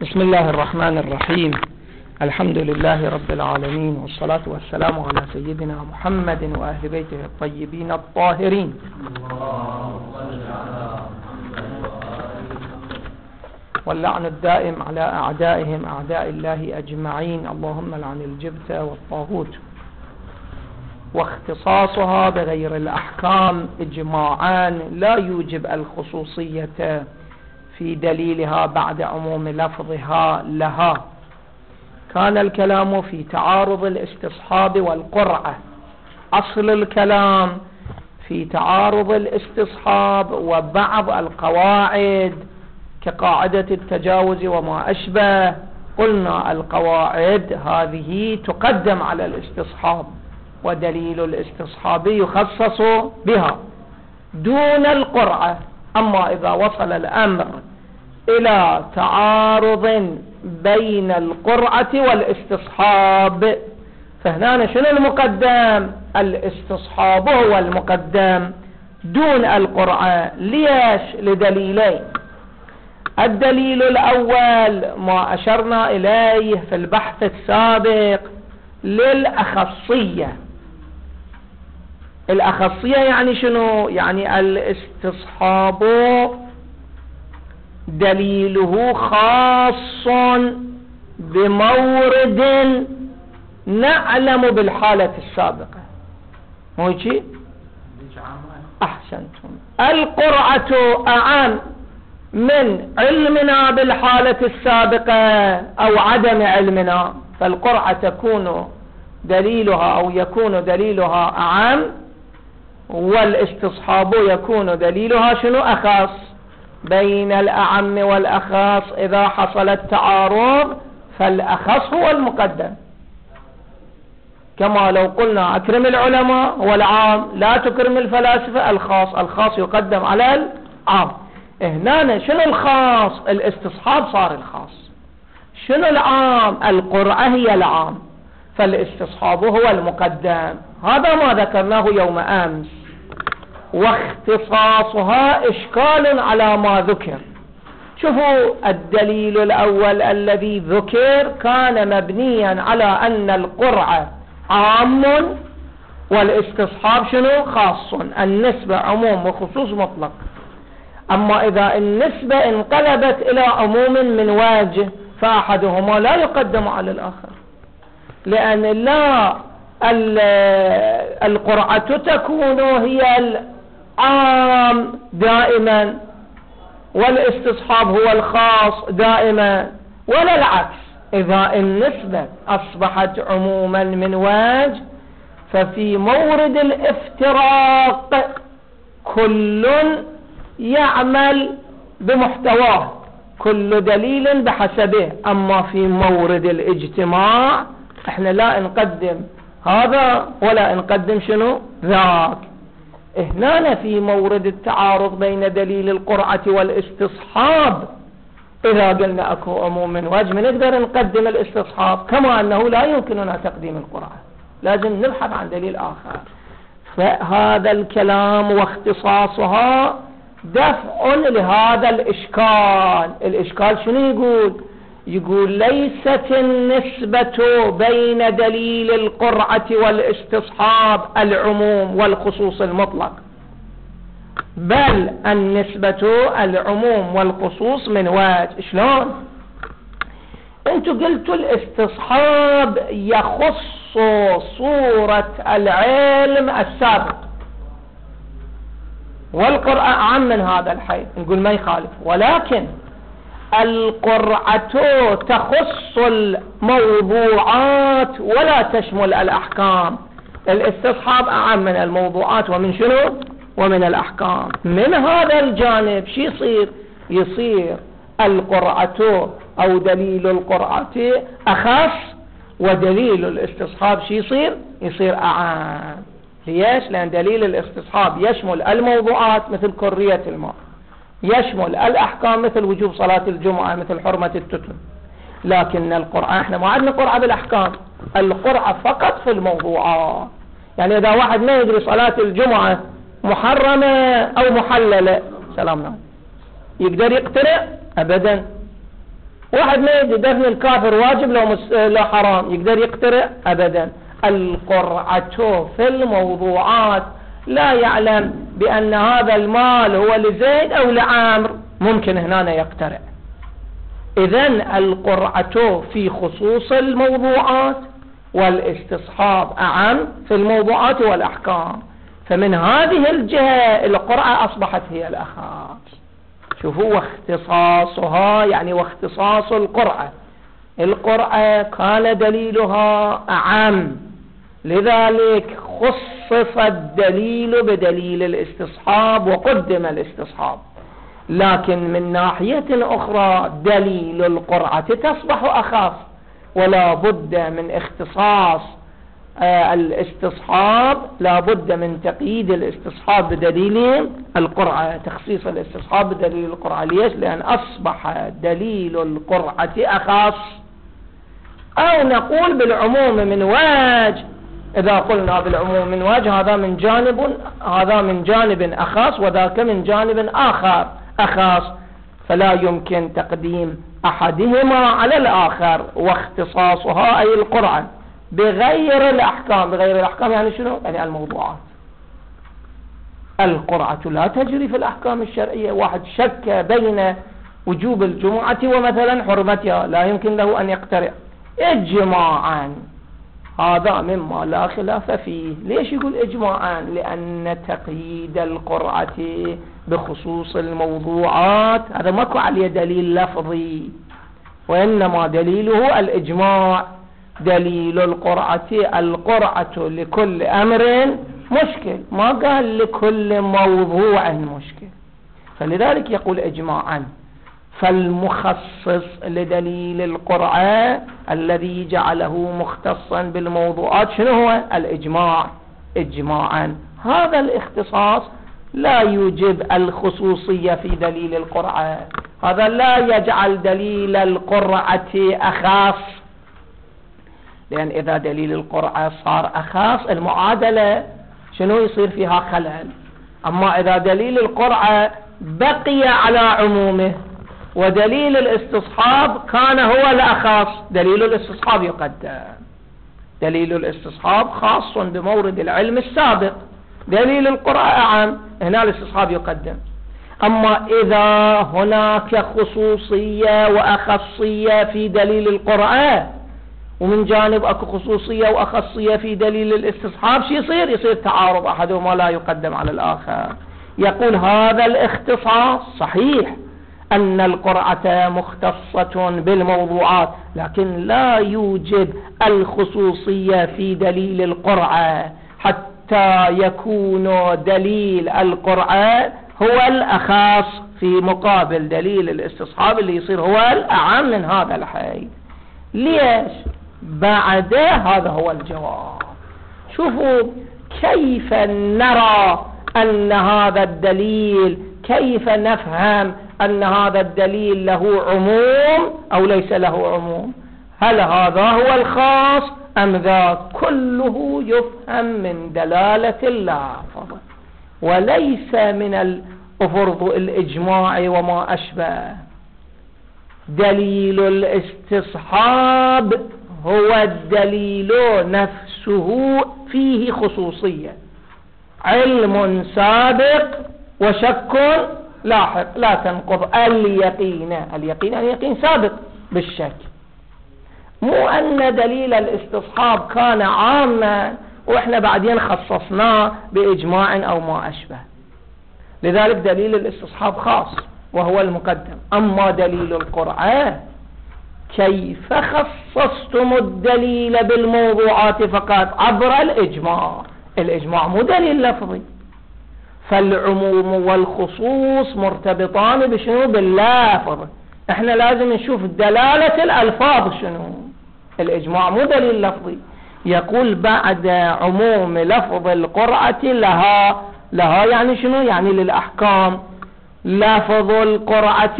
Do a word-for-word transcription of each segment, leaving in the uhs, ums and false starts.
بسم الله الرحمن الرحيم. الحمد لله رب العالمين، والصلاة والسلام على سيدنا محمد وأهل بيته الطيبين الطاهرين. واللعن الدائم على أعدائهم أعداء الله أجمعين. اللهم لعن الجبت والطاغوت. واختصاصها بغير الأحكام إجماعا لا يوجب الخصوصية في دليلها بعد عموم لفظها لها. كان الكلام في تعارض الاستصحاب والقرعة. أصل الكلام في تعارض الاستصحاب وبعض القواعد كقاعدة التجاوز وما أشبه. قلنا القواعد هذه تقدم على الاستصحاب، ودليل الاستصحاب يخصص بها دون القرعة. أما إذا وصل الأمر إلى تعارض بين القرعة والاستصحاب فهنا شنو المقدم؟ الاستصحاب هو المقدم دون القرعة. ليش؟ لدليلين. الدليل الأول ما أشرنا إليه في البحث السابق للأخصية. الأخصية يعني شنو؟ يعني الاستصحاب دليله خاص بمورد نعلم بالحالة السابقة. مو هيك؟ أحسنتم. القرعة أعم من علمنا بالحالة السابقة أو عدم علمنا، فالقرعة تكون دليلها أو يكون دليلها أعم، والاستصحاب يكون دليلها شنو؟ أخص. بين الأعم والأخص إذا حصل التعارض فالأخص هو المقدم، كما لو قلنا أكرم العلماء هو العام، لا تكرم الفلاسفة الخاص. الخاص يقدم على العام. هنا شنو الخاص؟ الاستصحاب صار الخاص. شنو العام؟ القرعة هي العام، فالاستصحاب هو المقدم. هذا ما ذكرناه يوم أمس. واختصاصها إشكال على ما ذكر. شوفوا الدليل الأول الذي ذكر كان مبنيا على أن القرعة عام والاستصحاب شنو؟ خاص. النسبة عموم وخصوص مطلق. أما إذا النسبة انقلبت إلى عموم من وجه فأحدهما لا يقدم على الآخر، لأن لا القرعة تكون هي العام دائما والاستصحاب هو الخاص دائما، ولا العكس. إذا النسبة أصبحت عموما من وجه ففي مورد الافتراق كل يعمل بمحتواه، كل دليل بحسبه. أما في مورد الاجتماع احنا لا نقدم هذا ولا نقدم شنو ذاك. هنا في مورد التعارض بين دليل القرعة والاستصحاب إذا قلنا أكو عموم من وجه نقدر نقدم الاستصحاب، كما أنه لا يمكننا تقديم القرعة، لازم نبحث عن دليل آخر. فهذا الكلام واختصاصها دفع لهذا الإشكال. الإشكال شنو يقول؟ يقول ليست النسبة بين دليل القرعة والاستصحاب العموم والخصوص المطلق، بل النسبة العموم والخصوص من وجه. شلون؟ انتوا قلتوا الاستصحاب يخص صورة العلم السابق، والقرعة أعم من هذا الحيث. نقول ما يخالف، ولكن القرعة تخص الموضوعات ولا تشمل الأحكام. الاستصحاب أعم من الموضوعات ومن شنو؟ ومن الأحكام. من هذا الجانب شي يصير؟ يصير القرعة أو دليل القرعة أخص، ودليل الاستصحاب شي يصير؟ يصير أعم. ليش؟ لأن دليل الاستصحاب يشمل الموضوعات مثل كرية الماء، يشمل الأحكام مثل وجوب صلاة الجمعة، مثل حرمة التتم. لكن القرعة احنا ما عندنا قرعة بالأحكام، القرعة فقط في الموضوعات. يعني إذا واحد ما يدري صلاة الجمعة محرمة أو محللة، سلامنا، يقدر يقترع؟ أبدا. واحد ما يدري دفن الكافر واجب لو, مس... لو حرام يقدر يقترع؟ أبدا. القرعة في الموضوعات لا يعلم بأن هذا المال هو لزيد أو لعامر، ممكن هنا يقترع. إذن القرعة في خصوص الموضوعات والاستصحاب أعم في الموضوعات والأحكام. فمن هذه الجهة القرعة أصبحت هي الأخص. شوفوا واختصاصها يعني واختصاص القرعة. القرعة كان دليلها أعم، لذلك خصص الدليل بدليل الاستصحاب وقدم الاستصحاب. لكن من ناحية أخرى دليل القرعة تصبح أخف، ولا بد من اختصاص آه الاستصحاب، لا بد من تقييد الاستصحاب بدليل القرعة، تخصيص الاستصحاب بدليل القرعة. ليش؟ لأن أصبح دليل القرعة أخص. أو نقول بالعموم من وجه، إذا قلنا بالعموم من وجه هذا من جانب هذا من جانب أخص وذاك من جانب آخر أخص، فلا يمكن تقديم أحدهما على الآخر. واختصاصها أي القرعة بغير الأحكام. بغير الأحكام يعني شنو؟ يعني الموضوعات. القرعة لا تجري في الأحكام الشرعية. واحد شك بين وجوب الجمعة ومثلا حرمتها، لا يمكن له أن يقترع إجماعا. هذا مما لا خلاف فيه. ليش يقول إجماعا؟ لأن تقييد القرعة بخصوص الموضوعات هذا ماكو عليه دليل لفظي، وإنما دليله الإجماع. دليل القرعة القرعة لكل أمر مشكل، ما قال لكل موضوع مشكل، فلذلك يقول إجماعا. فالمخصص لدليل القرعة الذي جعله مختصا بالموضوعات شنو هو؟ الإجماع. إجماعا. هذا الاختصاص لا يوجب الخصوصية في دليل القرعة. هذا لا يجعل دليل القرعة أخص، لأن إذا دليل القرعة صار أخص المعادلة شنو يصير فيها خلل. أما إذا دليل القرعة بقي على عمومه ودليل الاستصحاب كان هو الأخص، دليل الاستصحاب يقدم. دليل الاستصحاب خاص بمورد العلم السابق، دليل القرعة أعم، هنا الاستصحاب يقدم. أما إذا هناك خصوصية وأخصية في دليل القرعة ومن جانب أكو خصوصية وأخصية في دليل الاستصحاب، شو يصير؟ يصير تعارض، أحدهما لا يقدم على الآخر. يقول هذا الاختصاص صحيح أن القرعة مختصة بالموضوعات، لكن لا يوجد الخصوصية في دليل القرعة حتى يكون دليل القرعة هو الأخص في مقابل دليل الاستصحاب اللي يصير هو الأعم من هذا الحيث. ليش؟ بعد هذا هو الجواب. شوفوا كيف نرى أن هذا الدليل، كيف نفهم أن هذا الدليل له عموم أو ليس له عموم. هل هذا هو الخاص أم ذا؟ كله يفهم من دلالة اللافظ وليس من الأفرض الإجماع وما أشبه. دليل الاستصحاب هو الدليل نفسه فيه خصوصية، علم سابق وشك لاحق لا تنقض اليقين. اليقين يعني يقين سابق بالشك، مو أن دليل الاستصحاب كان عاما وإحنا بعدين خصصناه بإجماع أو ما أشبه. لذلك دليل الاستصحاب خاص وهو المقدم. أما دليل القرعة كيف خصصتم الدليل بالموضوعات فقط عبر الإجماع؟ الإجماع مو دليل لفظي، فالعموم والخصوص مرتبطان بشنو؟ باللفظ. احنا لازم نشوف دلالة الألفاظ شنو. الإجماع مو دليل لفظي. يقول بعد عموم لفظ القرعة لها، لها يعني شنو؟ يعني للأحكام. لفظ القرعة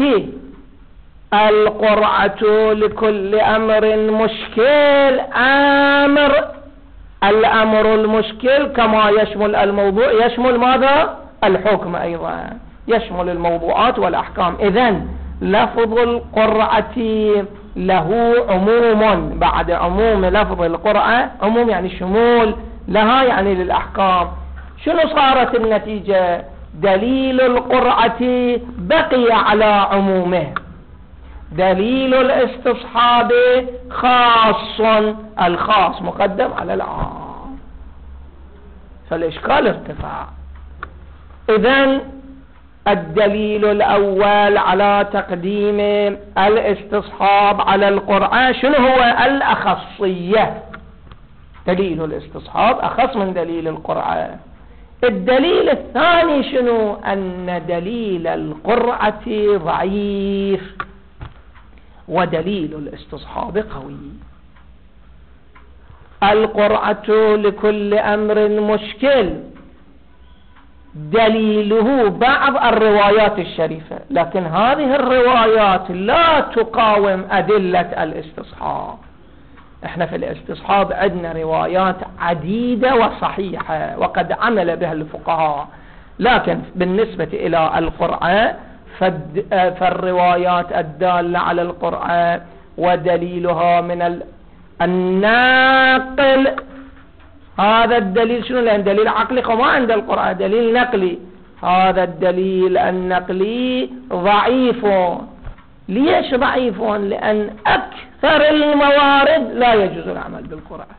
القرعة لكل أمر مشكل أمر. الأمر المشكل كما يشمل الموضوع يشمل ماذا؟ الحكم أيضا، يشمل الموضوعات والأحكام. إذن لفظ القرعة له عموم، بعد عموم لفظ القرعة، عموم يعني شمول لها يعني للأحكام. شنو صارت النتيجة؟ دليل القرعة بقي على عمومه، دليل الاستصحاب خاص، الخاص مقدم على العام، فالإشكال ارتفع. إذن الدليل الأول على تقديم الاستصحاب على القرعة شنو هو؟ الأخصية، دليل الاستصحاب أخص من دليل القرعة. الدليل الثاني شنو؟ أن دليل القرعة ضعيف ودليل الاستصحاب قوي. القرعة لكل أمر مشكل دليله بعض الروايات الشريفة، لكن هذه الروايات لا تقاوم أدلة الاستصحاب. احنا في الاستصحاب عندنا روايات عديدة وصحيحة وقد عمل بها الفقهاء، لكن بالنسبة إلى القرعة فالروايات الدالة على القرعة ودليلها من الناقل، هذا الدليل شنو؟ لأن دليل عقلي وما عند القرآن دليل نقلي، هذا الدليل النقلي ضعيف. ليش ضعيف؟ لأن أكثر الموارد لا يجوز العمل بالقرآن،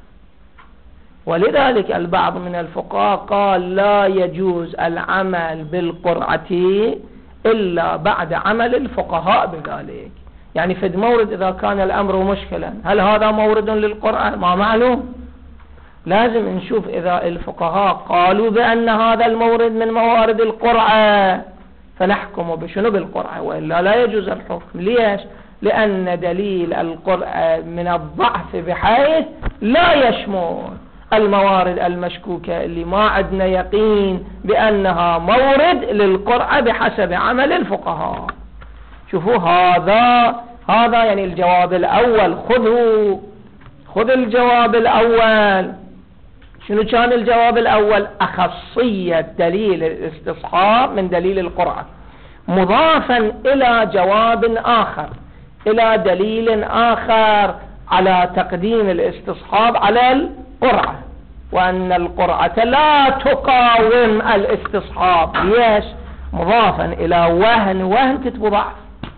ولذلك البعض من الفقهاء قال لا يجوز العمل بالقرعة إلا بعد عمل الفقهاء بذلك. يعني في المورد إذا كان الأمر مشكلا، هل هذا مورد للقرآن؟ ما معلوم، لازم نشوف إذا الفقهاء قالوا بأن هذا المورد من موارد القرعة فنحكم بشنو؟ بالقرعة، وإلا لا يجوز الحكم. ليش؟ لأن دليل القرعة من الضعف بحيث لا يشمل الموارد المشكوكة اللي ما عندنا يقين بأنها مورد للقرعة بحسب عمل الفقهاء. شوفوا هذا هذا يعني الجواب الأول، خذوا خذ الجواب الأول. شنو كان الجواب الأول؟ أخصية دليل الاستصحاب من دليل القرعة، مضافا إلى جواب آخر، إلى دليل آخر على تقديم الاستصحاب على القرعة، وأن القرعة لا تقاوم الاستصحاب. ليش؟ مضافا إلى وهن وهن كتب ضعف،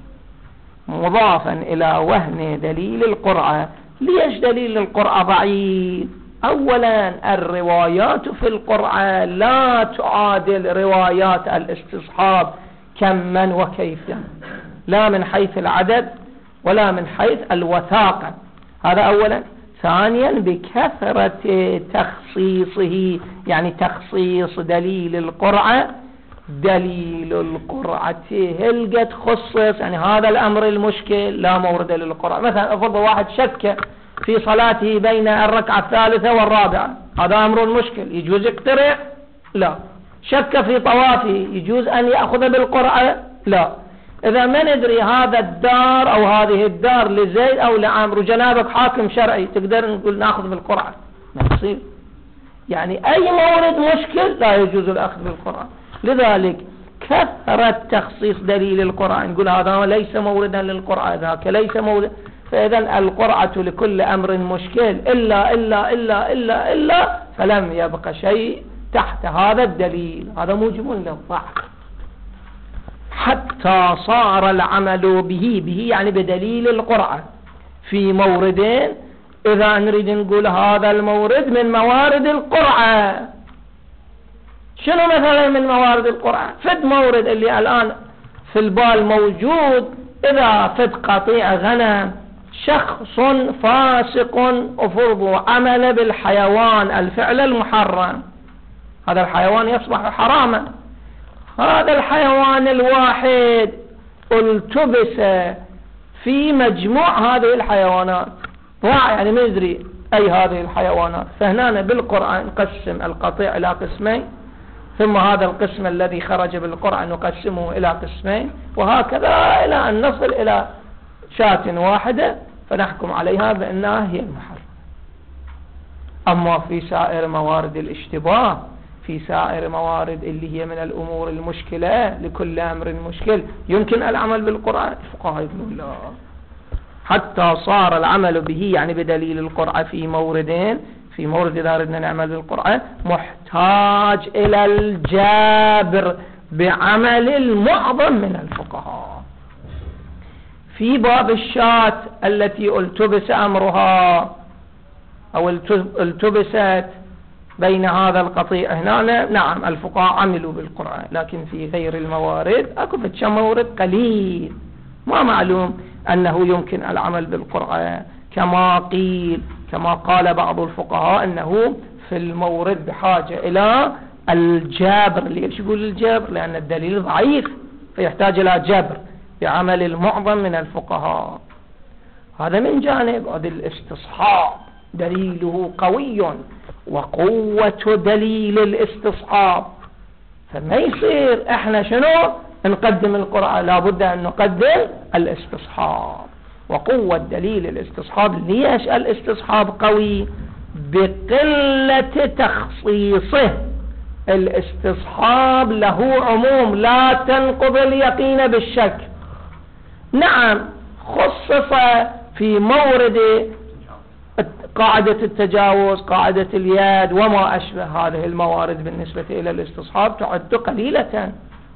مضافا إلى وهن دليل القرعة. ليش دليل القرعة ضعيف؟ أولا الروايات في القرعة لا تعادل روايات الاستصحاب كما وكيفا، لا من حيث العدد ولا من حيث الوثاقة، هذا أولا. ثانيا بكثرة تخصيصه، يعني تخصيص دليل القرعة، دليل القرعة هل قد خصص، يعني هذا الأمر المشكل لا مورد للقرعة. مثلا أفضل واحد شك في صلاته بين الركعة الثالثة والرابعة، هذا أمر مشكل، يجوز يقترع؟ لا. شك في طوافه، يجوز أن يأخذ بالقرعة؟ لا. إذا ما ندري هذا الدار أو هذه الدار لزيد أو لعمرو، جنابك حاكم شرعي تقدر نقول نأخذ بالقرعة؟ ما يصير. يعني أي مورد مشكل لا يجوز الأخذ بالقرعة. لذلك كثرة تخصيص دليل القرعة، نقول هذا ليس موردا للقرعة، ذاك ليس مورد. فإذا القرعة لكل أمر مشكل إلا إلا إلا إلا إلا فلم يبقى شيء تحت هذا الدليل، هذا موجب للضعف. حتى صار العمل به به يعني بدليل القرعة في موردين، إذا نريد نقول هذا المورد من موارد القرعة. شنو مثلا من موارد القرعة؟ فد مورد اللي الآن في البال موجود، إذا فد قطيع غنم شخص فاسق أفرض عمل بالحيوان الفعل المحرم، هذا الحيوان يصبح حراما. هذا الحيوان الواحد التبس في مجموع هذه الحيوانات، ضاع يعني ما يدري أي هذه الحيوانات. فهنا بالقرآن نقسم القطيع إلى قسمين، ثم هذا القسم الذي خرج بالقرآن نقسمه إلى قسمين، وهكذا إلى أن نصل إلى شاة واحدة فنحكم عليها بأنها هي المحرم. أما في سائر موارد الاشتباه في سائر موارد اللي هي من الأمور المشكلة، لكل أمر مشكل يمكن العمل بالقرعة. الفقهاء يقولون لا، حتى صار العمل به يعني بدليل القرعة في موردين، في مورد إذا أردنا نعمل بالقرعة محتاج إلى الجابر بعمل المعظم من الفقهاء. في باب الشاة التي التبس أمرها أو التبست بين هذا القطيع هنا، نعم الفقهاء عملوا بالقرآن، لكن في غير الموارد أكو فتش مورد قليل ما معلوم أنه يمكن العمل بالقرآن، كما قيل كما قال بعض الفقهاء أنه في المورد بحاجة إلى الجبر. ليش يقول الجبر؟ لأن الدليل ضعيف فيحتاج إلى جبر بعمل المعظم من الفقهاء. هذا من جانب. هذا الاستصحاب دليله قوي، وقوة دليل الاستصحاب، فما يصير احنا شنو نقدم القرآن، لابد ان نقدم الاستصحاب. وقوة دليل الاستصحاب، ليش الاستصحاب قوي؟ بقلة تخصيصه. الاستصحاب له عموم لا تنقض اليقين بالشك. نعم خصص في مورد قاعدة التجاوز، قاعدة اليد وما أشبه هذه الموارد بالنسبة إلى الاستصحاب تعد قليلة.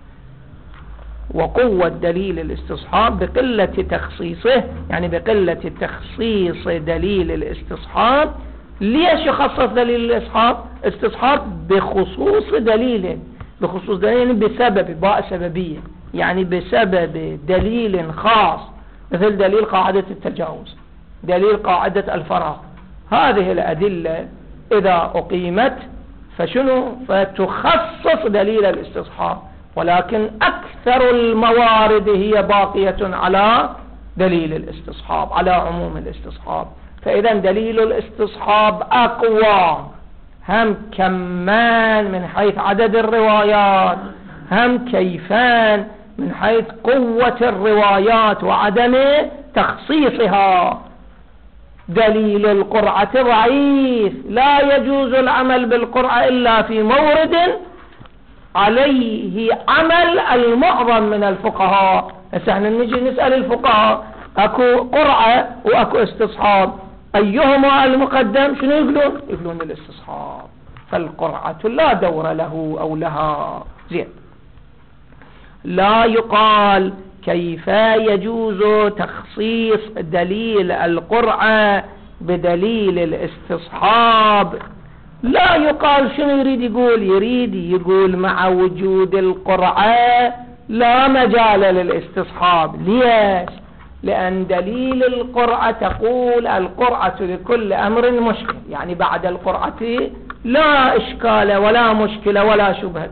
وقوة دليل الاستصحاب بقلة تخصيصه، يعني بقلة تخصيص دليل الاستصحاب. ليش يخصص دليل الاستصحاب؟ استصحاب بخصوص دليل، بخصوص دليل بسبب، باء سببية، يعني بسبب دليل خاص، مثل دليل قاعدة التجاوز، دليل قاعدة الفراغ. هذه الأدلة إذا أقيمت فشنو؟ فتخصص دليل الاستصحاب، ولكن أكثر الموارد هي باقية على دليل الاستصحاب، على عموم الاستصحاب. فإذا دليل الاستصحاب أقوى، هم كمان من حيث عدد الروايات، هم كيفان من حيث قوة الروايات وعدم تخصيصها. دليل القرعة ضعيف، لا يجوز العمل بالقرعة إلا في مورد عليه عمل المعظم من الفقهاء. هسه احنا نجي نسأل الفقهاء، اكو قرعة واكو استصحاب، ايهما المقدم؟ شنو يقولون؟ يقولون الاستصحاب. فالقرعة لا دور له او لها. زين، لا يقال كيف يجوز تخصيص دليل القرعة بدليل الاستصحاب. لا يقال. شنو يريد يقول؟ يريد يقول مع وجود القرعة لا مجال للاستصحاب. ليش؟ لأن دليل القرعة تقول القرعة لكل أمر مشكل، يعني بعد القرعة لا إشكال ولا مشكلة ولا شبهة.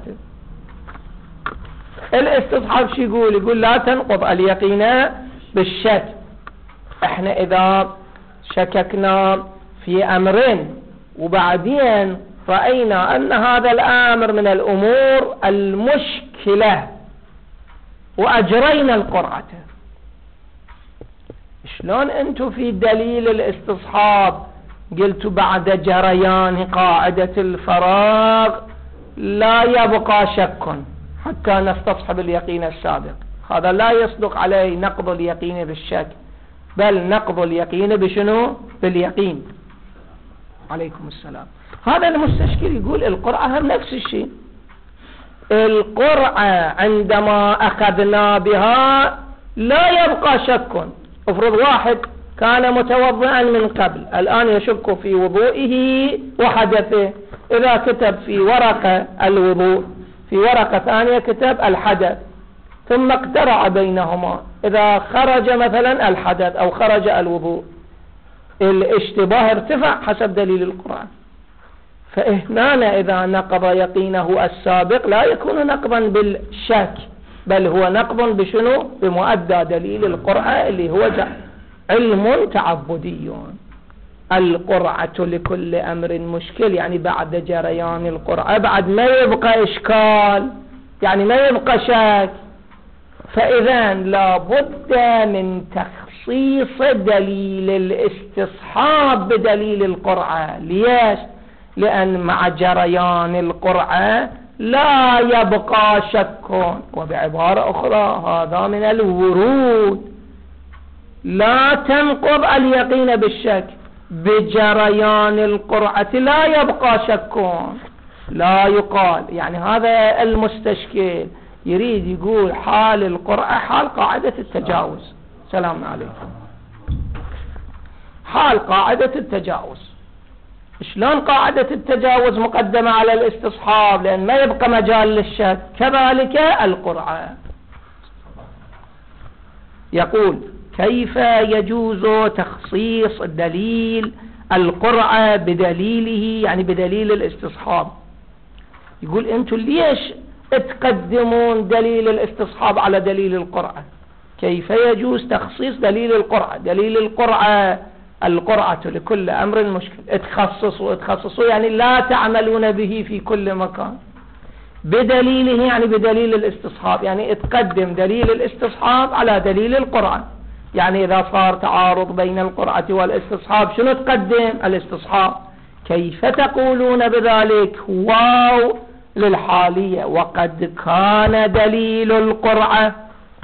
الاستصحاب شو يقول؟ يقول لا تنقض اليقين بالشك. احنا إذا شككنا في أمرين وبعدين رأينا أن هذا الأمر من الأمور المشكلة وأجرينا القرعة، شلون أنتم في دليل الاستصحاب قلتوا بعد جريان قاعدة الفراغ لا يبقى شك حتى نستصحب اليقين السابق؟ هذا لا يصدق عليه نقض اليقين بالشك، بل نقض اليقين بشنو؟ باليقين. عليكم السلام. هذا المستشكل يقول القرعة هم نفس الشيء. القرعة عندما أخذنا بها لا يبقى شك. افرض واحد كان متوضئا من قبل، الآن يشك في وضوئه وحدثه، إذا كتب في ورقة الوضوء، في ورقة ثانية كتب الحدث، ثم اقترع بينهما، إذا خرج مثلا الحدث أو خرج الوضوء، الاشتباه ارتفع حسب دليل القرآن. فإهنا إذا نقض يقينه السابق لا يكون نقضا بالشك، بل هو نقض بشنو؟ بمؤدى دليل القرآن اللي هو علم تعبدي. القرعة لكل أمر مشكل، يعني بعد جريان القرعة بعد ما يبقى إشكال، يعني ما يبقى شك. فإذا لابد من تخصيص دليل الاستصحاب بدليل القرعة. ليش؟ لأن مع جريان القرعة لا يبقى شك، وبعبارة أخرى هذا من الورود، لا تنقض اليقين بالشك، بجريان القرعة لا يبقى شك، لا يقال. يعني هذا المستشكل يريد يقول حال القرعة حال قاعدة التجاوز. سلام عليكم. حال قاعدة التجاوز، شلون قاعدة التجاوز مقدمة على الاستصحاب؟ لأن ما يبقى مجال للشك، كذلك القرعة. يقول كيف يجوز تخصيص دليل القرعة بدليله، يعني بدليل الاستصحاب؟ يقول انتم ليش تقدمون دليل الاستصحاب على دليل القرعة؟ كيف يجوز تخصيص دليل القرعة؟ دليل القرعة القرعة لكل أمر مشكل، تخصصوا تخصصوا يعني لا تعملون به في كل مكان، بدليله يعني بدليل الاستصحاب، يعني تقدم دليل الاستصحاب على دليل القرعة. يعني إذا صار تعارض بين القرعة والاستصحاب شنو تقدم؟ الاستصحاب. كيف تقولون بذلك؟ واو للحالية، وقد كان دليل القرعة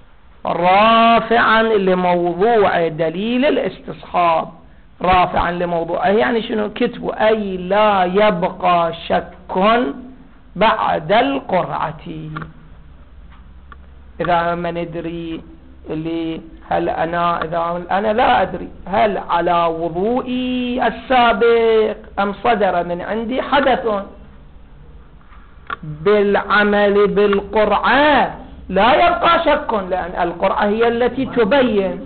رافعا لموضوع دليل الاستصحاب، رافعا لموضوع يعني شنو؟ كتبوا أي لا يبقى شك بعد القرعة. إذا ما ندري اللي هل أنا إذا أنا لا أدري هل على وضوئي السابق أم صدر من عندي حدث، بالعمل بالقرعة لا يبقى شك، لأن القرعة هي التي تبين.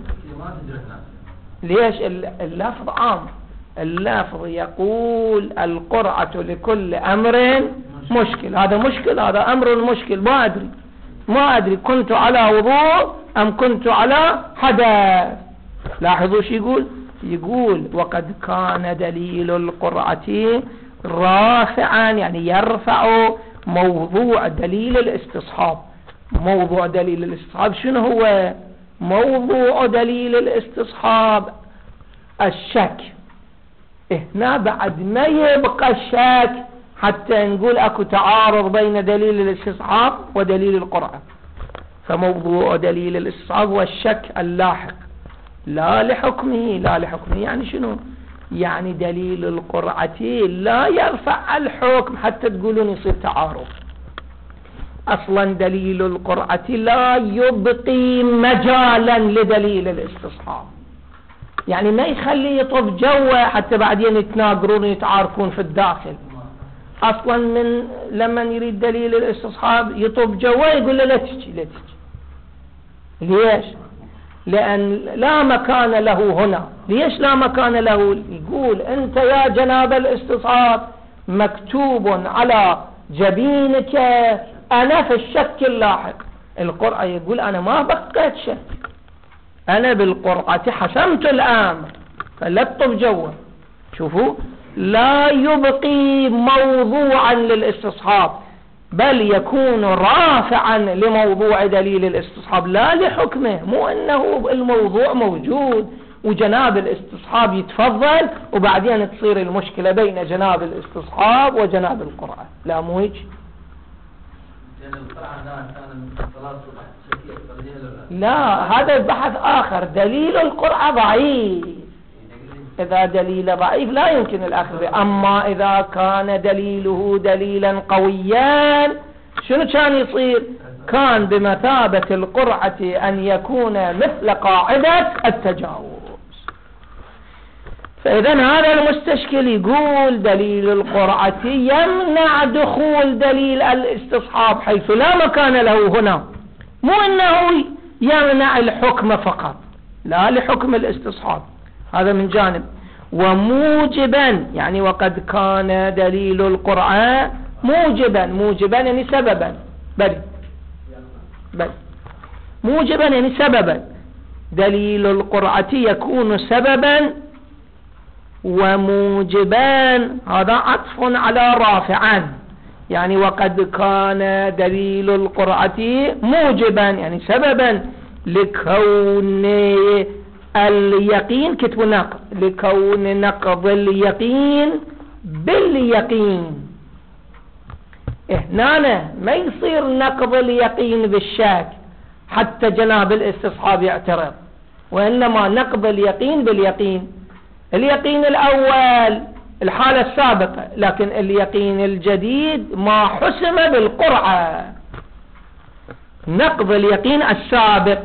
ليش؟ اللفظ عام، اللفظ يقول القرعة لكل أمر مشكل، هذا مشكل، هذا أمر مشكل، ما أدري ما أدري كنت على وضوء أم كنت على حدث. لاحظوا شو يقول؟ يقول وقد كان دليل القرعة رافعا، يعني يرفع موضوع دليل الاستصحاب. موضوع دليل الاستصحاب شنو هو؟ موضوع دليل الاستصحاب الشك. هنا بعد ما يبقى الشك حتى نقول اكو تعارض بين دليل الاستصحاب ودليل القرعة، فموضوع دليل الاستصحاب هو الشك اللاحق لا لحكمه. لا لحكمه يعني شنو؟ يعني دليل القرعة لا يرفع الحكم حتى تقولون يصير تعارض. اصلا دليل القرعة لا يبقي مجالا لدليل الاستصحاب، يعني ما يخلي يطف جوه حتى بعدين يتناقرون يتعاركون في الداخل. اصلا من لما يريد دليل الاستصحاب يطف جوه يقول له لا تجي لا تجي. ليش؟ لان لا مكان له هنا. ليش لا مكان له؟ يقول انت يا جناب الاستصحاب مكتوب على جبينك انا في الشك اللاحق. القرعة يقول انا ما بقيت شك، انا بالقرعة حسمت الامر، فلا تطف جوه. شوفوا، لا يبقي موضوعا للاستصحاب بل يكون رافعا لموضوع دليل الاستصحاب لا لحكمه. مو انه الموضوع موجود وجناب الاستصحاب يتفضل وبعدين تصير المشكلة بين جناب الاستصحاب وجناب القرعة، لا مو هيك. لا، هذا بحث آخر. دليل القرعة ضعيف، إذا دليل ضعيف لا يمكن الأخذ به. أما إذا كان دليله دليلا قويا شنو كان يصير؟ كان بمثابة القرعة أن يكون مثل قاعدة التجاوز. فإذا هذا المستشكل يقول دليل القرعة يمنع دخول دليل الاستصحاب حيث لا مكان له هنا. مو أنه يمنع الحكم فقط، لا لحكم الاستصحاب، هذا من جانب. وموجبا يعني وقد كان دليل القرعة موجبا، موجبا يعني سببا، بل بل موجبا يعني سببا. دليل القرعة يكون سببا وموجبان، هذا عطف على رافعان. يعني وقد كان دليل القرعة موجبا يعني سببا لكون اليقين، كتب نقض، لكون نقض اليقين باليقين. هنا ما يصير نقض اليقين بالشك حتى جناب الاستصحاب يعترض، وإنما نقض اليقين باليقين. اليقين الأول الحالة السابقة، لكن اليقين الجديد ما حسم بالقرعة. نقض اليقين السابق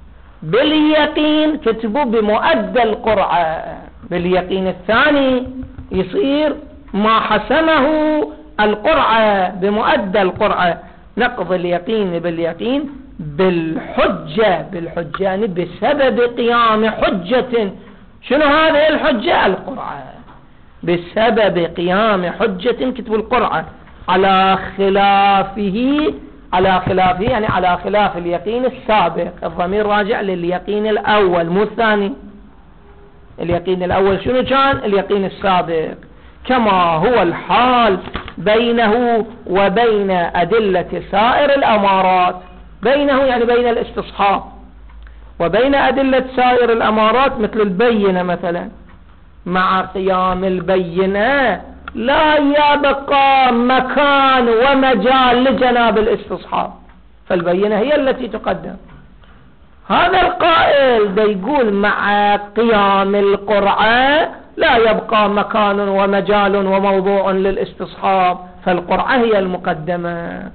باليقين كتبوا بمؤدى القرعة، باليقين الثاني يصير ما حسمه القرعة بمؤدى القرعة. نقض اليقين باليقين بالحجة، بالحجة يعني بسبب قيام حجة. شنو هذه الحجة؟ القرعة. بسبب قيام حجة كتبوا القرعة على خلافه، على خلافه يعني على خلاف اليقين السابق. الضمير راجع لليقين الأول مو الثاني. اليقين الأول شنو كان؟ اليقين السابق. كما هو الحال بينه وبين أدلة سائر الأمارات. بينه يعني بين الاستصحاب وبين أدلة سائر الأمارات، مثل البينة مثلا. مع قيام البينة لا يبقى مكان ومجال لجناب الاستصحاب، فالبينة هي التي تقدم. هذا القائل دا يقول مع قيام القرعة لا يبقى مكان ومجال وموضوع للاستصحاب، فالقرعة هي المقدمة.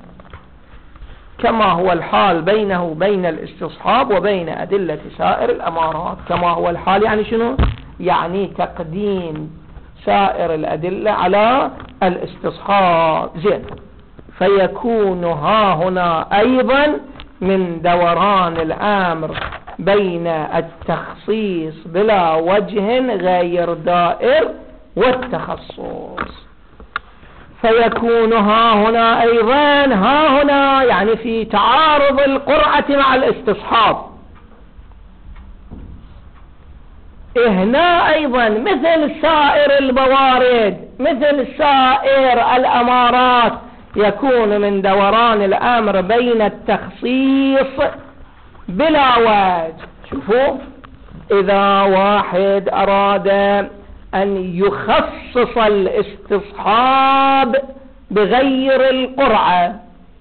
كما هو الحال بينه وبين الاستصحاب وبين أدلة سائر الأمارات. كما هو الحال يعني شنو؟ يعني تقديم سائر الأدلة على الاستصحاب. زين. فيكون ها هنا أيضا من دوران الأمر بين التخصيص بلا وجه غير دائر والتخصص. فيكون ها هنا أيضا، ها هنا يعني في تعارض القرعة مع الاستصحاب. هنا أيضا مثل سائر الموارد، مثل سائر الأمارات، يكون من دوران الأمر بين التخصيص بلا وجه. شوفوا، إذا واحد أراد أن يخصص الاستصحاب بغير القرعة،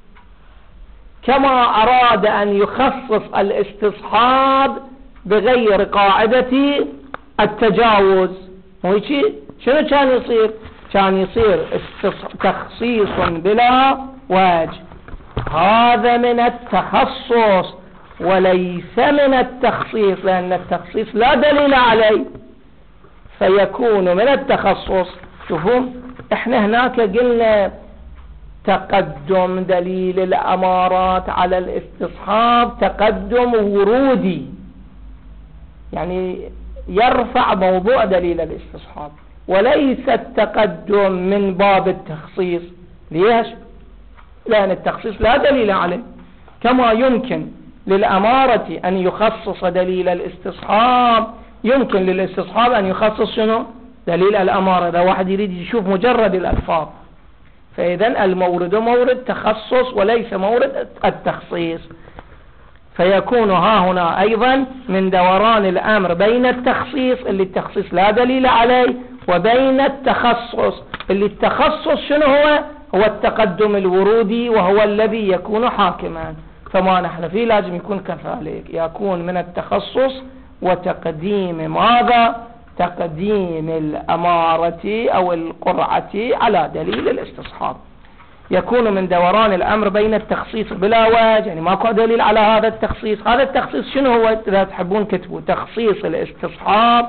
كما أراد أن يخصص الاستصحاب بغير قاعدة التجاوز، مو هيك؟ شنو كان يصير؟ كان يصير تخصيص بلا وجه. هذا من التخصص وليس من التخصيص، لأن التخصيص لا دليل عليه، فيكون من التخصص. شوفوا، احنا هناك قلنا تقدم دليل الأمارات على الاستصحاب تقدم ورودي، يعني يرفع موضوع دليل الاستصحاب، وليس التقدم من باب التخصيص. ليش؟ لأن التخصيص لا دليل عليه. كما يمكن للأمارة أن يخصص دليل الاستصحاب، يمكن للاستصحاب أن يخصص شنو؟ دليل الأمارة. إذا واحد يريد يشوف مجرد الألفاظ، فإذا المورد مورد تخصص وليس مورد التخصيص. فيكون ها هنا أيضا من دوران الأمر بين التخصيص اللي التخصيص لا دليل عليه، وبين التخصص اللي التخصص شنو هو؟ هو التقدم الورودي، وهو الذي يكون حاكما. فما نحن فيه لازم يكون كذلك، يكون من التخصص وتقديم ماذا؟ تقديم الأمارة أو القرعة على دليل الاستصحاب. يكون من دوران الأمر بين التخصيص بلا وجه، يعني ماكو دليل على هذا التخصيص. هذا التخصيص شنو هو؟ إذا تحبون كتبوا تخصيص الاستصحاب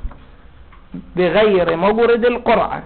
بغير مورد القرعة.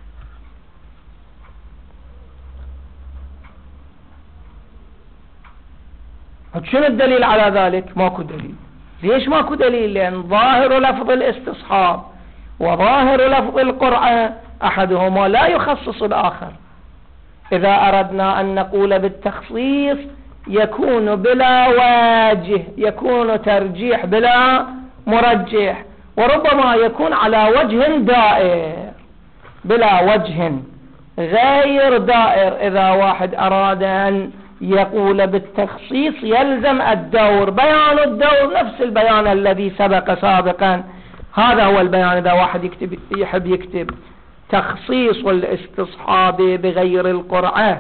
شنو الدليل على ذلك؟ ماكو دليل. ليش ماكو دليل؟ لأن ظاهر لفظ الاستصحاب وظاهر لفظ القرعة أحدهما لا يخصص الآخر. إذا أردنا أن نقول بالتخصيص يكون بلا وجه، يكون ترجيح بلا مرجح، وربما يكون على وجه دائر بلا وجه غير دائر. إذا واحد أراد أن يقول بالتخصيص يلزم الدور، بيان الدور نفس البيان الذي سبق سابقا. هذا هو البيان. إذا واحد يكتب يحب يكتب تخصيص الاستصحاب بغير القرعة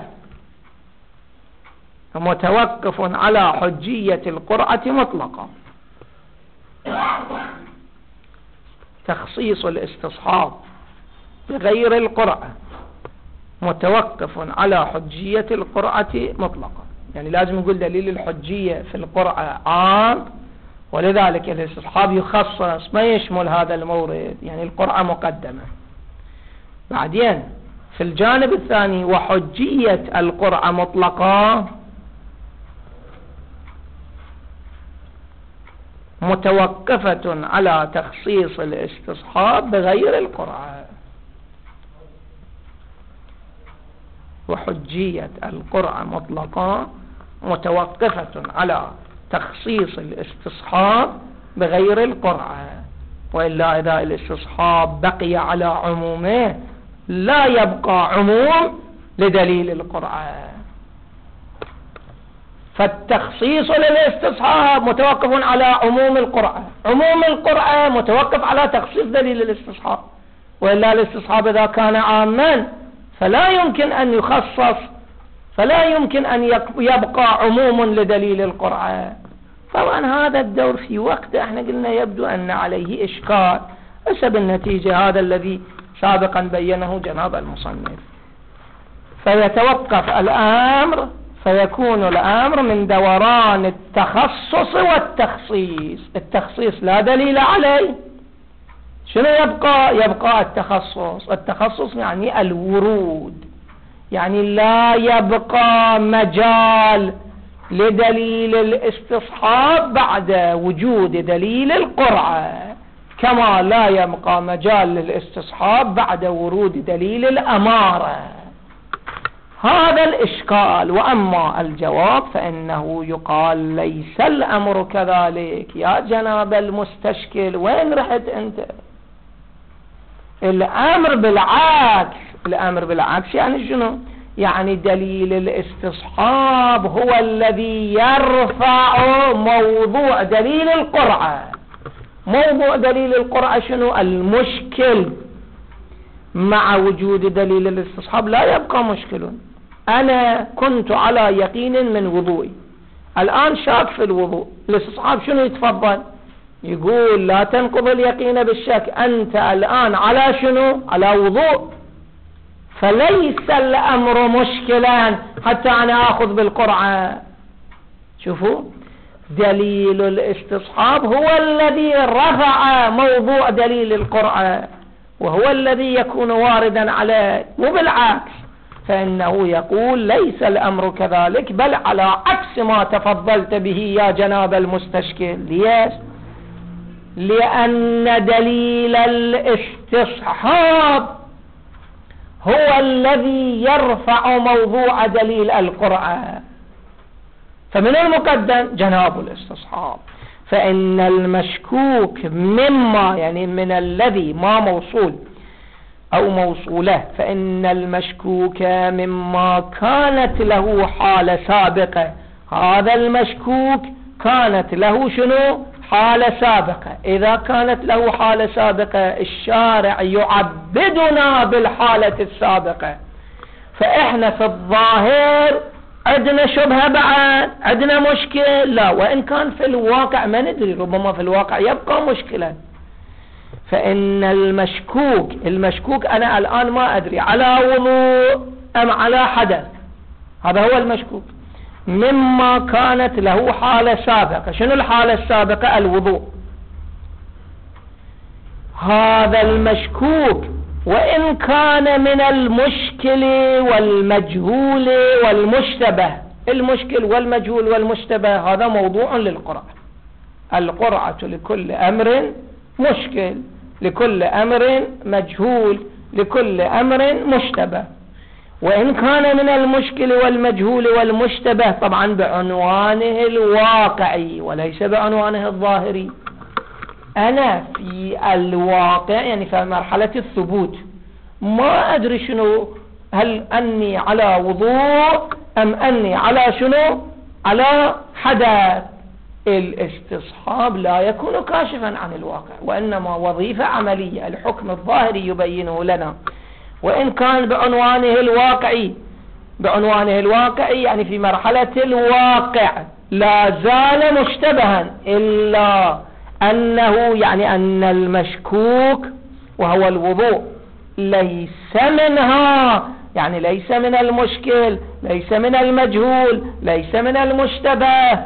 متوقف على حجية القرعة مطلقا. تخصيص الاستصحاب بغير القرعة متوقف على حجية القرعة مطلقا، يعني لازم نقول دليل الحجية في القرعة عام، ولذلك الاستصحاب يخصص ما يشمل هذا المورد، يعني القرعة مقدمة. بعدين في الجانب الثاني وحجية القرعة مطلقة متوقفة على تخصيص الاستصحاب بغير القرعة. وحجية القرعة مطلقة متوقفة على تخصيص الاستصحاب بغير القرعة، وإلا إذا الاستصحاب بقي على عمومه لا يبقى عموم لدليل القرعة. فالتخصيص للاستصحاب متوقف على عموم القرعة، عموم القرعة متوقف على تخصيص دليل الاستصحاب، وإلا الاستصحاب إذا كان عاما فلا يمكن أن يخصص، فلا يمكن أن يبقى عموم لدليل القرعة. طبعا هذا الدور في وقت احنا قلنا يبدو أن عليه إشكال حسب النتيجة، هذا الذي سابقا بينه جناب المصنف. فيتوقف الأمر، فيكون الأمر من دوران التخصص والتخصيص. التخصيص لا دليل عليه، شنو يبقى؟ يبقى التخصص. التخصص يعني الورود، يعني لا يبقى مجال لدليل الاستصحاب بعد وجود دليل القرعة، كما لا يبقى مجال للاستصحاب بعد ورود دليل الأمارة. هذا الإشكال. وأما الجواب فإنه يقال ليس الأمر كذلك. يا جناب المستشكل وين رحت أنت؟ الأمر بالعكس. الأمر بالعكس يعني شنو؟ يعني دليل الاستصحاب هو الذي يرفع موضوع دليل القرعة. موضوع دليل القرعة شنو؟ المشكل. مع وجود دليل الاستصحاب لا يبقى مشكل. أنا كنت على يقين من وضوئي، الآن شاك في الوضوء، الاستصحاب شنو يتفضل؟ يقول لا تنقض اليقين بالشك، أنت الآن على شنو؟ على وضوء، فليس الأمر مشكلا حتى أنا أخذ بالقرعة. شوفوا، دليل الاستصحاب هو الذي رفع موضوع دليل القرعة، وهو الذي يكون واردا عليه، مو بالعكس. فإنه يقول ليس الأمر كذلك، بل على عكس ما تفضلت به يا جناب المستشكل. ليش؟ لأن دليل الاستصحاب هو الذي يرفع موضوع دليل القرعة، فمن المقدم جناب الاستصحاب. فإن المشكوك مما، يعني من الذي ما موصول أو موصولة، فإن المشكوك مما كانت له حالة سابقة. هذا المشكوك كانت له شنو؟ حالة سابقة. إذا كانت له حالة سابقة الشارع يعبدنا بالحالة السابقة، فإحنا في الظاهر عندنا شبهة بعد، عندنا مشكل، لا، وإن كان في الواقع ما ندري، ربما في الواقع يبقى مشكلا. فإن المشكوك المشكوك أنا الآن ما أدري على وضوء أم على حدث، هذا هو المشكوك، مما كانت له حالة سابقة. شنو الحالة السابقة؟ الوضوء. هذا المشكوك وإن كان من المشكل والمجهول والمشتبه، المشكل والمجهول والمشتبه هذا موضوع للقرعة. القرعة لكل أمر مشكل، لكل أمر مجهول، لكل أمر مشتبه. وإن كان من المشكل والمجهول والمشتبه طبعا بعنوانه الواقعي وليس بعنوانه الظاهري. أنا في الواقع يعني في مرحلة الثبوت ما أدري شنو، هل أني على وضوء أم أني على شنو؟ على حدث. الاستصحاب لا يكون كاشفا عن الواقع، وإنما وظيفة عملية، الحكم الظاهري يبينه لنا. وإن كان بعنوانه الواقعي، بعنوانه الواقعي يعني في مرحلة الواقع لا زال مشتبها، إلا أنه يعني أن المشكوك وهو الوضوء ليس منها، يعني ليس من المشكل، ليس من المجهول، ليس من المشتبه،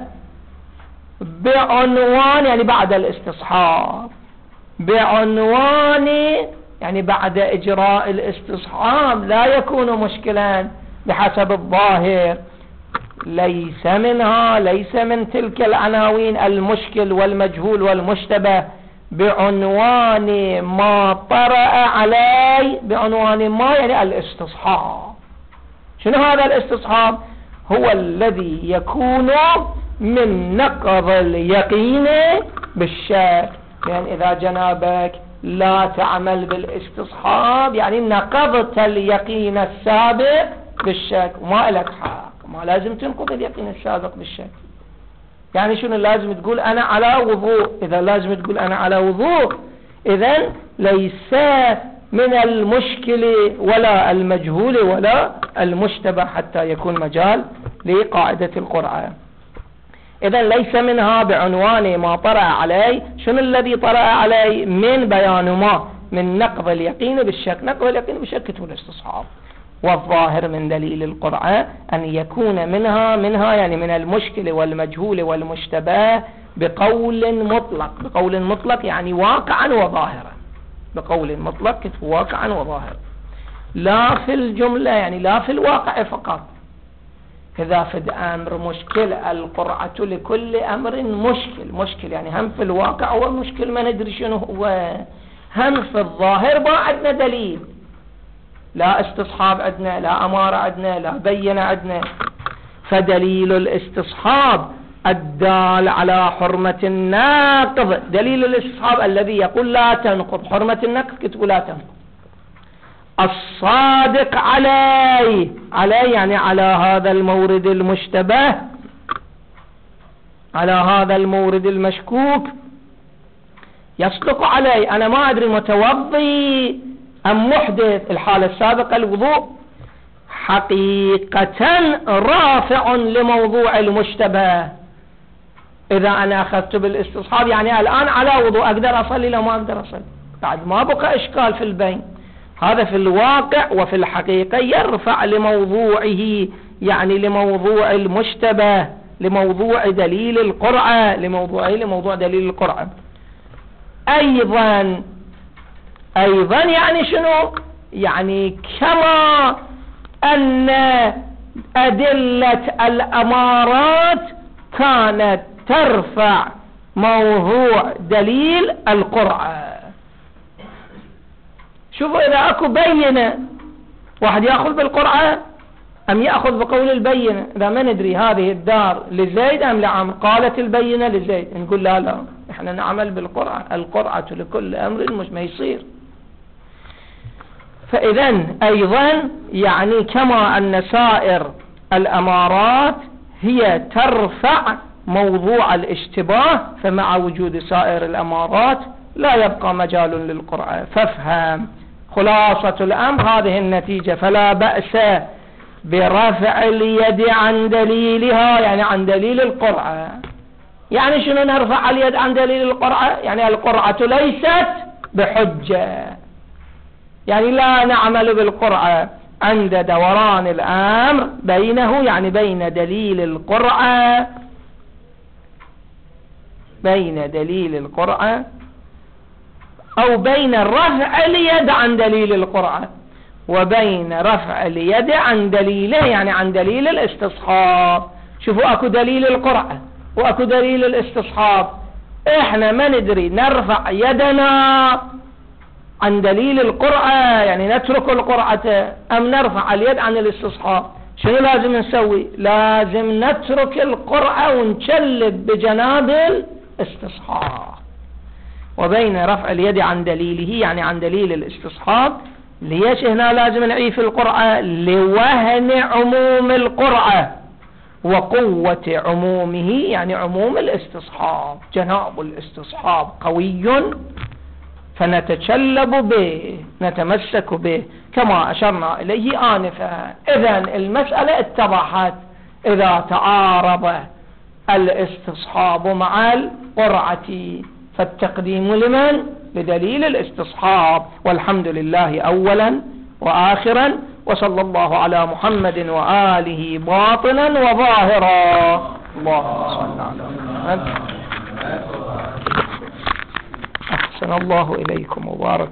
بعنوان يعني بعد الاستصحاب، بعنوان يعني بعد إجراء الاستصحاب لا يكون مشكلا بحسب الظاهر، ليس منها، ليس من تلك العناوين المشكل والمجهول والمشتبه، بعنوان ما طرأ عليه، بعنوان ما يعني الاستصحاب. شنو هذا الاستصحاب؟ هو الذي يكون من نقض اليقين بالشك. يعني إذا جنابك لا تعمل بالاستصحاب يعني نقضت اليقين السابق بالشك، وما لك حق، ما لازم تنقض اليقين السابق بالشك. يعني شنو لازم تقول أنا على وضوء؟ إذا لازم تقول أنا على وضوء إذن ليس من المشكل ولا المجهول ولا المشتبه حتى يكون مجال لقاعدة القرعة. إذن ليس منها بعنوان ما طرأ عليه. شنو الذي طرأ عليه؟ من بيان ما من نقض اليقين بالشك. نقض اليقين بالشك هو الاستصحاب، والظاهر من دليل القرعة أن يكون منها منها يعني من المشكل والمجهول والمشتبه بقول مطلق. بقول مطلق يعني واقعا وظاهرا، بقول مطلق واقعا وظاهرا، لا في الجملة يعني لا في الواقع فقط. إذا في الأمر مشكل القرعة لكل أمر مشكل، مشكل يعني هم في الواقع هو مشكل ما ندري شنو هو، هم في الظاهر ما عندنا دليل، لا استصحاب عندنا، لا أمارة عندنا، لا بينة عندنا. فدليل الاستصحاب الدال على حرمة الناقض، دليل الاستصحاب الذي يقول لا تنقض حرمة النقض كتب لا تنقض، الصادق عليه، عليه يعني على هذا المورد المشتبه، على هذا المورد المشكوك يصدق عليه. أنا ما أدري متوضي أم محدث، الحالة السابقة الوضوء حقيقة رافع لموضوع المشتبه. إذا أنا أخذت بالاستصحاب يعني الآن على وضوء أقدر أصلي لو ما أقدر أصلي، بعد ما بقى إشكال في البين. هذا في الواقع وفي الحقيقة يرفع لموضوعه، يعني لموضوع المشتبه، لموضوع دليل القرعة، لموضوعه لموضوع دليل القرعة. أيضا أيضا يعني شنو؟ يعني كما أن أدلة الأمارات كانت ترفع موضوع دليل القرعة. شوفوا إذا أكو بينة واحد يأخذ بالقرعة أم يأخذ بقول البينة، إذا ما ندري هذه الدار لزيد أم لعمر، قالت البينة لزيد نقول لا لا إحنا نعمل بالقرعة، القرعة لكل أمر مش ما يصير. فإذن أيضا يعني كما أن سائر الأمارات هي ترفع موضوع الاشتباه، فمع وجود سائر الأمارات لا يبقى مجال للقرعة. فافهم خلاصة الأمر هذه النتيجة. فلا بأس برفع اليد عن دليلها، يعني عن دليل القرعة. يعني شنو نرفع اليد عن دليل القرعة؟ يعني القرعة ليست بحجة، يعني لا نعمل بالقرعة عند دوران الأمر بينه، يعني بين دليل القرعة، بين دليل القرعة أو بين رفع اليد عن دليل القرعة وبين رفع اليد عن دليله، يعني عن دليل الاستصحاب. شوفوا أكو دليل القرعة وأكو دليل الاستصحاب، إحنا ما ندري نرفع يدنا عن دليل القرعة يعني نترك القرعة أم نرفع اليد عن الاستصحاب. شنو لازم نسوي؟ لازم نترك القرعة ونشلب بجناب الاستصحاب. وبين رفع اليد عن دليله يعني عن دليل الاستصحاب، ليش هنا لازم نعيف القرعة؟ لوهن عموم القرعة وقوة عمومه، يعني عموم الاستصحاب، جناب الاستصحاب قوي فنتشلب به، نتمسك به كما أشرنا إليه آنفا. إذن المسألة اتضحت. إذا تعارض الاستصحاب مع القرعة فالتقديم لمن؟ بدليل الاستصحاب. والحمد لله أولا وآخرا، وصلى الله على محمد وآله باطنا وظاهرا. اللهم صل على محمد. أحسن الله إليكم وبارك.